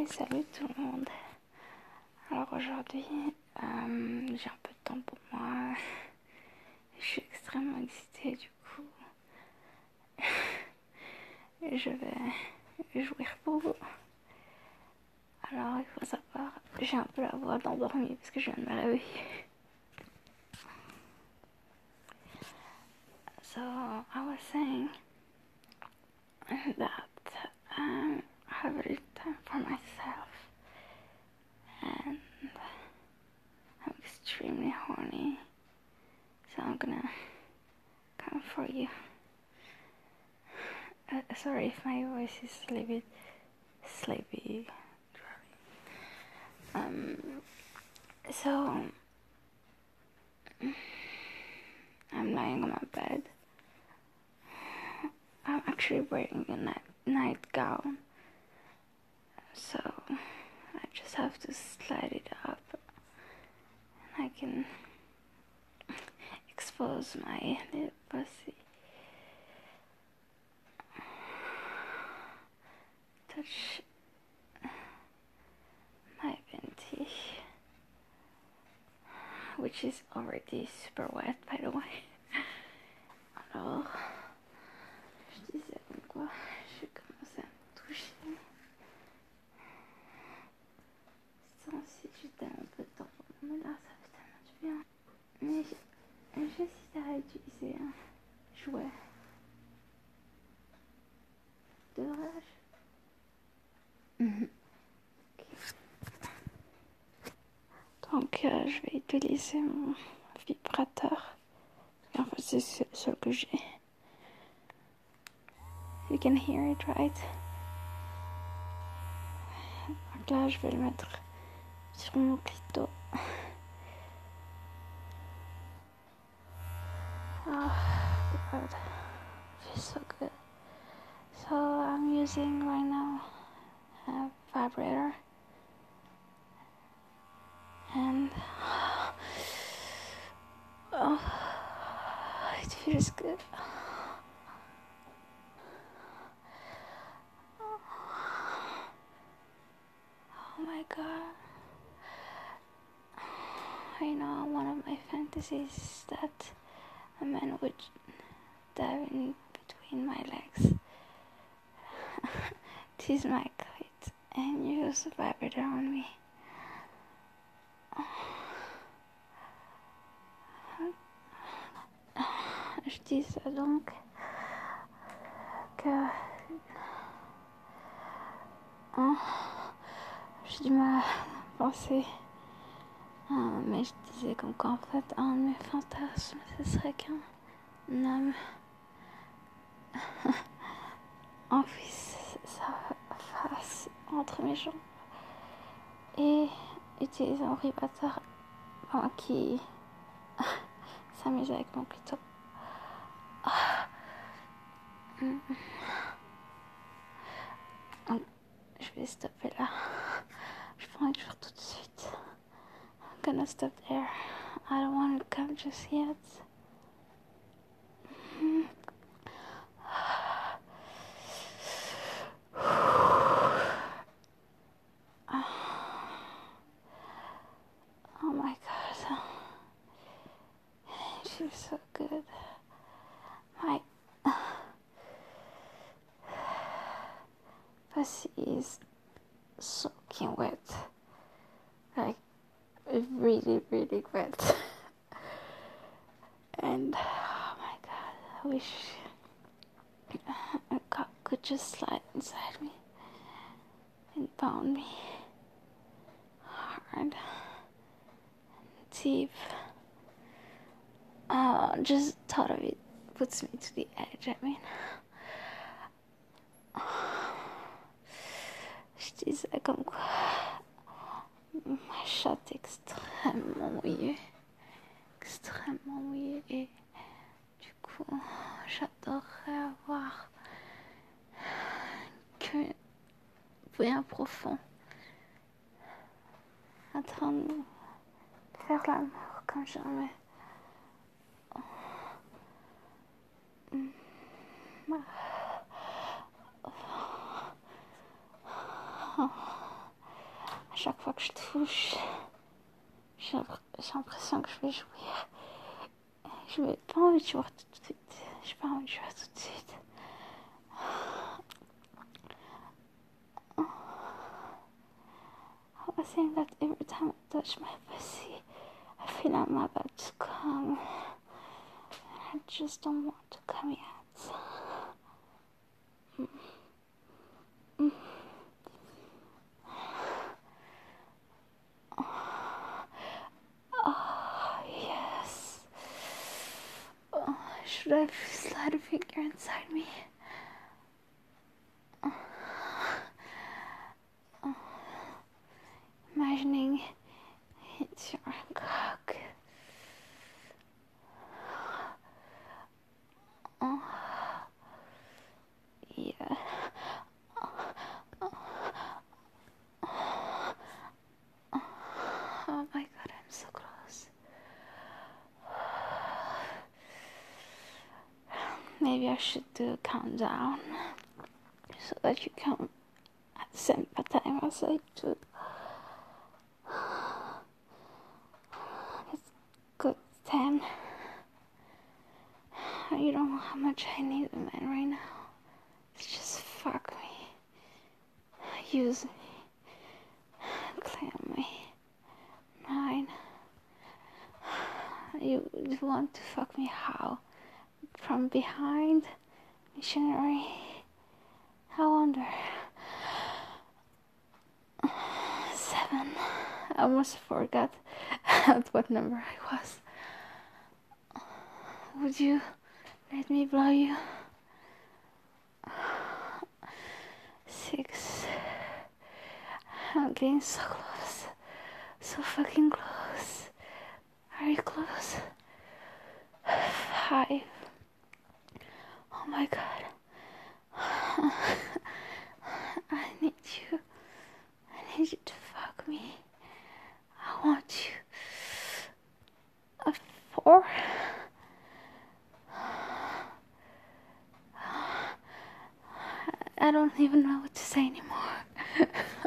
Salut tout le monde. Alors aujourd'hui, j'ai un peu de temps pour moi. Je suis extrêmement excitée du coup. Je vais jouir pour vous. Alors il faut savoir, j'ai un peu la voix d'endormie parce que je viens de me réveiller. So I was saying that I have a little time for myself and I'm extremely horny. So I'm gonna come for you. Sorry if my voice is a little bit sleepy. So I'm lying on my bed. I'm actually wearing a nightgown, so I just have to slide it up and I can expose my little pussy. Touch my panty, which is already super wet by the way. Alors, je disais comme quoi je vais commencer à me toucher. Sans si j'étais un peu de temps pour me là, ça fait tellement du bien. Mais j'hésite à utiliser un jouet. Devrais-je? Donc je vais utiliser mon vibrateur. En fait c'est le seul que j'ai. You can hear it, right? Donc là je vais le mettre sur mon clito. Oh god, feels so good. So I'm using right now a vibrator and oh, it feels good. Oh my god. You know, one of my fantasies is that a man would dive in between my legs, tease my clit, and use the vibrator on me. Je disais donc que j'ai du mal à penser, mais je disais comme qu'en fait un de mes fantasmes ce serait qu'un homme enfouisse sa face entre mes jambes et utilise un vibrateur qui s'amuse avec mon clito. Je vais stopper là. Je prends un jour tout de suite. I'm gonna stop there. I don't want to come just yet. Oh my god. It feels so good. My pussy is soaking wet. Like really, really wet. And oh my god, I wish a cock could just slide inside me and pound me hard, deep. Just thought of it puts me to the edge. I mean, je disais comme quoi ma chatte est extrêmement mouillée et du coup j'adorerais avoir que bien profond en train de faire l'amour comme jamais. chaque fois que je touche, j'ai l'impression que je vais jouir. Je n'ai pas envie de jouer tout de suite. J'ai pas envie de jouer tout de suite. I was saying that every time I touch my pussy, I feel I'm about to come. And I just don't want to come yet. Oh, yes. Oh, should I slide a finger inside me? Imagining it's your cock. Oh, yeah. Oh my god, I'm so close. Maybe I should do a countdown so that you come at the same time as I do. It's good 10. You don't know how much I need a man right now. It's just fuck me, use me, claim me. 9. You want to fuck me how? From behind? Missionary? I wonder. 7. I almost forgot at what number I was. Would you let me blow you? 6. I'm getting so close. So fucking close. Are you close? 5. Oh my god. I need you. I need you to fuck me. I want you. 4. I don't even know what to say anymore.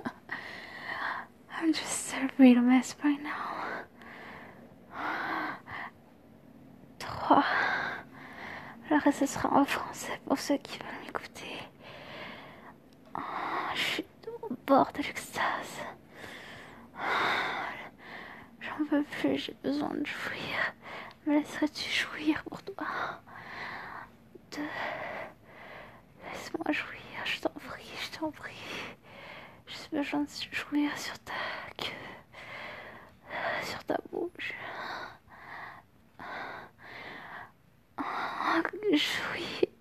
I'm just a real mess right now. 3. Le reste ce sera en français pour ceux qui veulent m'écouter. Oh, je suis au bord de l'extase. J'en peux plus, j'ai besoin de jouir. Me laisserais-tu jouir pour toi? 2. Laisse-moi jouir, je t'en prie, je t'en prie. J'ai besoin de jouir sur ta queue, sur ta bouche. Jouir.